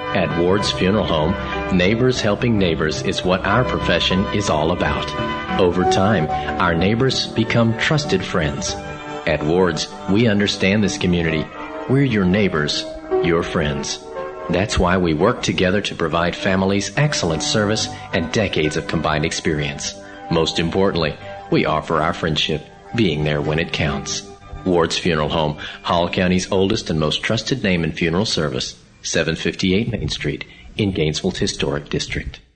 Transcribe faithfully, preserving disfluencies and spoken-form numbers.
At Ward's Funeral Home, neighbors helping neighbors is what our profession is all about. Over time, our neighbors become trusted friends. At Ward's, we understand this community. We're your neighbors, your friends. That's why we work together to provide families excellent service and decades of combined experience. Most importantly, we offer our friendship, being there when it counts. Ward's Funeral Home, Hall County's oldest and most trusted name in funeral service, seven fifty-eight Main Street in Gainesville's Historic District.